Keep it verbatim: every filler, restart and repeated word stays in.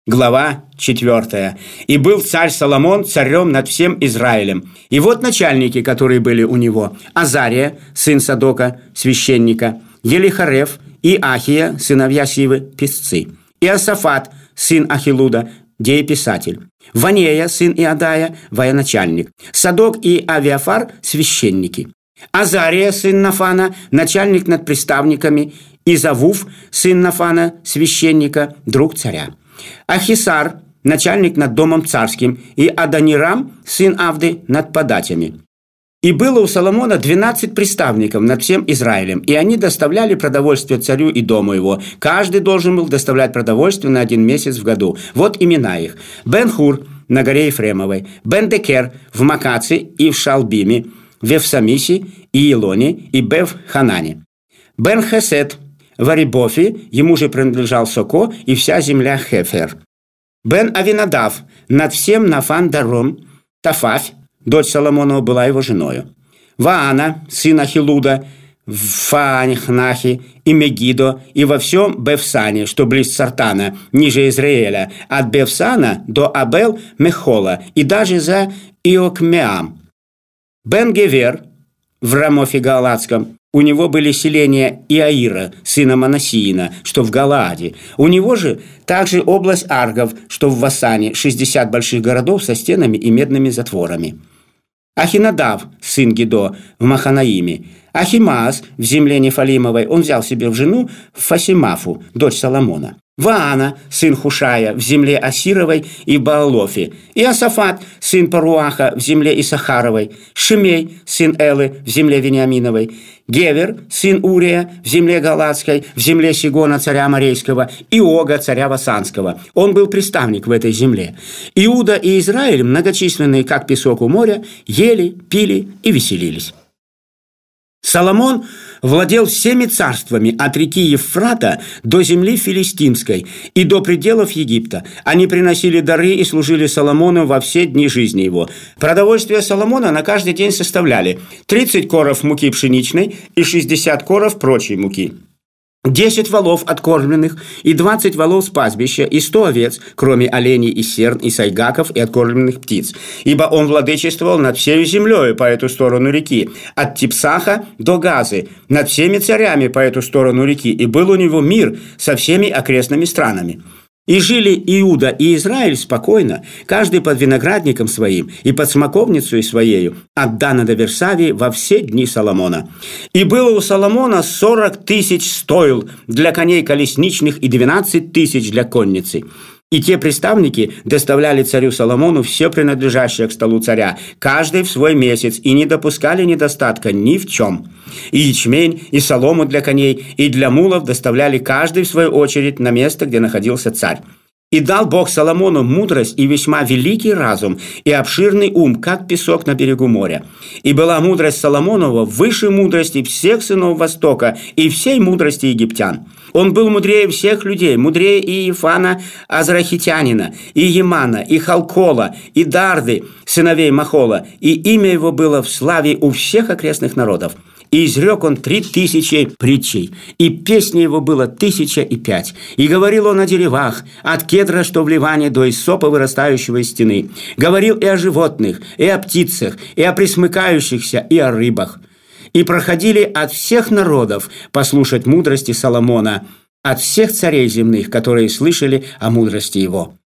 Глава четвёртая. «И был царь Соломон царем над всем Израилем. И вот начальники, которые были у него: Азария, сын Садока, священника, Елихарев и Ахия, сыновья Сивы, писцы, Иосафат, сын Ахилуда, дееписатель, Ванея, сын Иодая, военачальник, Садок и Авиафар, священники, Азария, сын Нафана, начальник над приставниками, и Завуф, сын Нафана, священника, друг царя, Ахисар, начальник над домом царским, и Адонирам, сын Авды, над податями. И было у Соломона двенадцать приставников над всем Израилем, и они доставляли продовольствие царю и дому его. Каждый должен был доставлять продовольствие на один месяц в году. Вот имена их: Бен-Хур на горе Ефремовой, Бен-Декер в Макаце и в Шалбиме, в Евсамисе и Илоне и Бев-Ханане, Бен-Хесед в Арибофе, ему же принадлежал Соко и вся земля Хефер, Бен-Авинадав над всем Нафан-Даром, Тафафь, дочь Соломонова, была его женою, Ваана, сын Ахилуда, в Фаанихнахе и Мегидо, и во всем Бевсане, что близ Сартана, ниже Израиля, от Бевсана до Абел-Мехола, и даже за Иокмеам. Бен-Гевер в Рамофе Галаадском, у него были селения Иаира, сына Манасиина, что в Галааде. У него же также область Аргов, что в Васане, шестьдесят больших городов со стенами и медными затворами. Ахинадав, сын Гидо, в Маханаиме. Ахимаас в земле Нефалимовой, он взял себе в жену Фасимафу, дочь Соломона. Ваана, сын Хушая, в земле Асировой и Баалофе. Иосафат, сын Паруаха, в земле Исахаровой. Шимей, сын Элы, в земле Вениаминовой. Гевер, сын Урия, в земле Галаадской, в земле Сигона, царя Морейского, и Ога, царя Васанского. Он был приставник в этой земле. Иуда и Израиль, многочисленные, как песок у моря, ели, пили и веселились. Соломон владел всеми царствами от реки Евфрата до земли филистимской и до пределов Египта. Они приносили дары и служили Соломону во все дни жизни его. Продовольствие Соломона на каждый день составляли тридцать коров муки пшеничной и шестьдесят коров прочей муки, десять волов откормленных и двадцать волов с пастбища и сто овец, кроме оленей и серн и сайгаков и откормленных птиц. Ибо он владычествовал над всей землей по эту сторону реки, от Типсаха до Газы, над всеми царями по эту сторону реки, и был у него мир со всеми окрестными странами. И жили Иуда и Израиль спокойно, каждый под виноградником своим и под смоковницей своею, от Дана до Версавии во все дни Соломона. И было у Соломона сорок тысяч стойл для коней колесничных и двенадцать тысяч для конницы. И те приставники доставляли царю Соломону все принадлежащее к столу царя, каждый в свой месяц, и не допускали недостатка ни в чем. И ячмень, и солому для коней, и для мулов доставляли каждый в свою очередь на место, где находился царь. И дал Бог Соломону мудрость и весьма великий разум, и обширный ум, как песок на берегу моря. И была мудрость Соломонова выше мудрости всех сынов Востока и всей мудрости египтян. Он был мудрее всех людей, мудрее и Ефана Азрахитянина, и Емана, и Халкола, и Дарды, сыновей Махола, и имя его было в славе у всех окрестных народов. И изрек он три тысячи притчей, и песни его было тысяча и пять. И говорил он о деревах, от кедра, что в Ливане, до иссопа, вырастающего из стены. Говорил и о животных, и о птицах, и о пресмыкающихся, и о рыбах. И проходили от всех народов послушать мудрости Соломона, от всех царей земных, которые слышали о мудрости его.